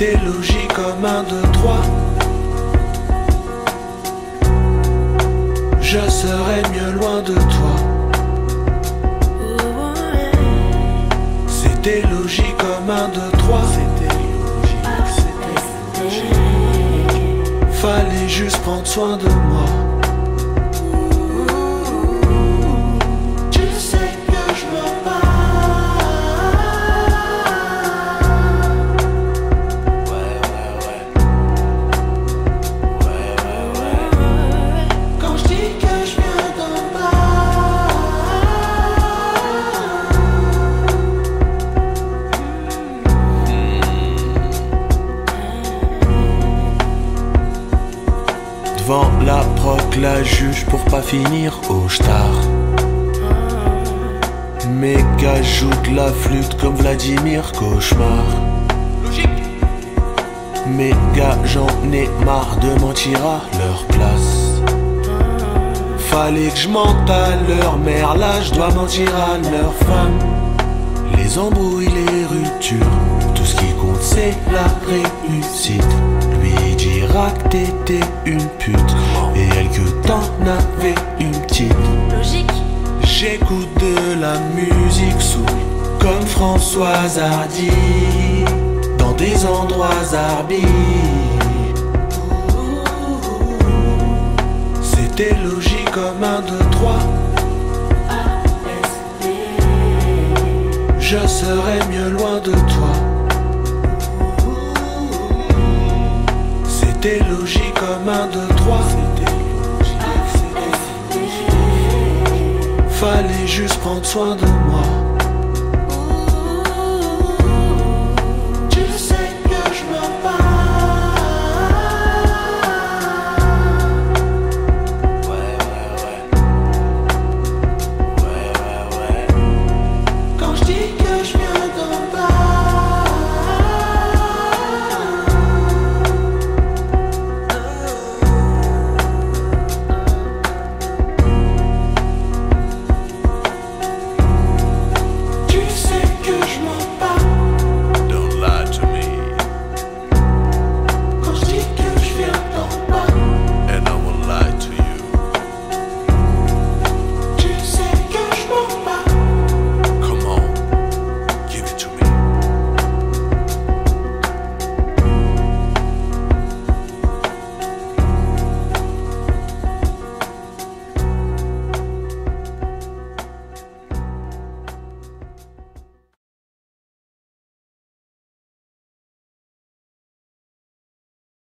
C'était logique comme 1, 2, 3. Je serais mieux loin de toi. C'était logique comme 1, 2, 3. C'était logique. Fallait juste prendre soin de moi. Devant la proc, la juge pour pas finir au star. Mes gars jouent de la flûte comme Vladimir Cauchemar. Logique. Mes gars, j'en ai marre de mentir à leur place. Fallait que je mente à leur mère, là je dois mentir à leur femme. Les embrouilles, les ruptures, tout ce qui compte c'est la réussite. Lui dira que t'étais une pute et elle que t'en avais une petite. Logique. J'écoute de la musique soul comme Françoise Hardy dans des endroits arbres. C'était logique comme 1, 2, 3. Je serais mieux loin de toi. C'était logique comme 1, 2, 3. Fallait juste prendre soin de moi.